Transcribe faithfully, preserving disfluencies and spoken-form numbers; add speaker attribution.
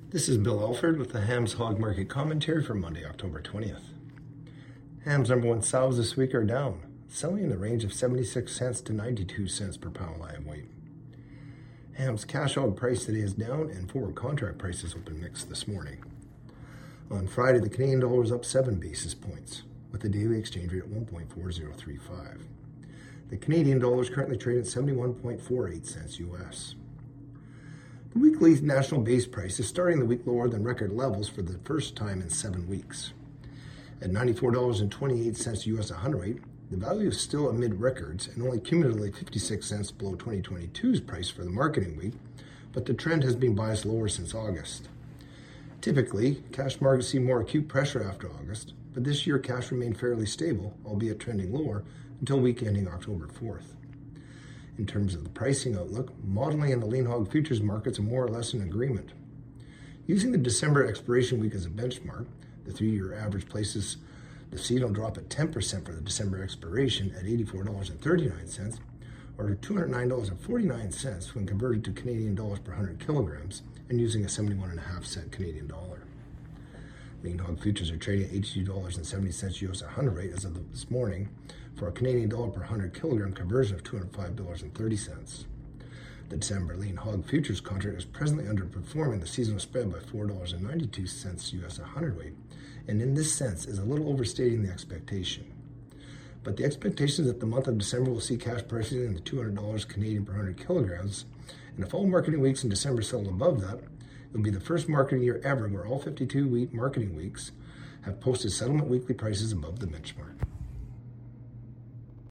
Speaker 1: This is Bill Alford with the Hams Hog Market Commentary for Monday, October twentieth. Hams number one sows this week are down, selling in the range of seventy-six cents to ninety-two cents per pound live weight. Hams cash hog price today is down and forward contract prices open mixed this morning. On Friday, the Canadian dollar was up seven basis points, with the daily exchange rate at one point four zero three five. The Canadian dollar is currently trading at seventy-one point four eight cents U S. The weekly national base price is starting the week lower than record levels for the first time in seven weeks. At ninety-four dollars and twenty-eight cents U S a hundredweight, the value is still amid records and only cumulatively fifty-six cents below twenty twenty-two's price for the marketing week, but the trend has been biased lower since August. Typically, cash markets see more acute pressure after August, but this year cash remained fairly stable, albeit trending lower, until week ending October fourth. In terms of the pricing outlook, modeling and the lean hog futures markets are more or less in agreement. Using the December expiration week as a benchmark, the three-year average places the seasonal drop at ten percent for the December expiration at eighty-four dollars and thirty-nine cents, or two hundred nine dollars and forty-nine cents when converted to Canadian dollars per one hundred kilograms and using a seventy-one point five cent Canadian dollar. Lean hog futures are trading at eighty-two dollars and seventy cents U S a hundredweight as of this morning for a Canadian dollar per one hundred kilogram conversion of two hundred five dollars and thirty cents. The December lean hog futures contract is presently underperforming the seasonal spread by four dollars and ninety-two cents U S a hundredweight, and in this sense is a little overstating the expectation. But the expectation is that the month of December will see cash pricing in the two hundred dollars Canadian per one hundred kilograms, and if all marketing weeks in December settle above that, it will be the first marketing year ever where all fifty-two week marketing weeks have posted settlement weekly prices above the benchmark.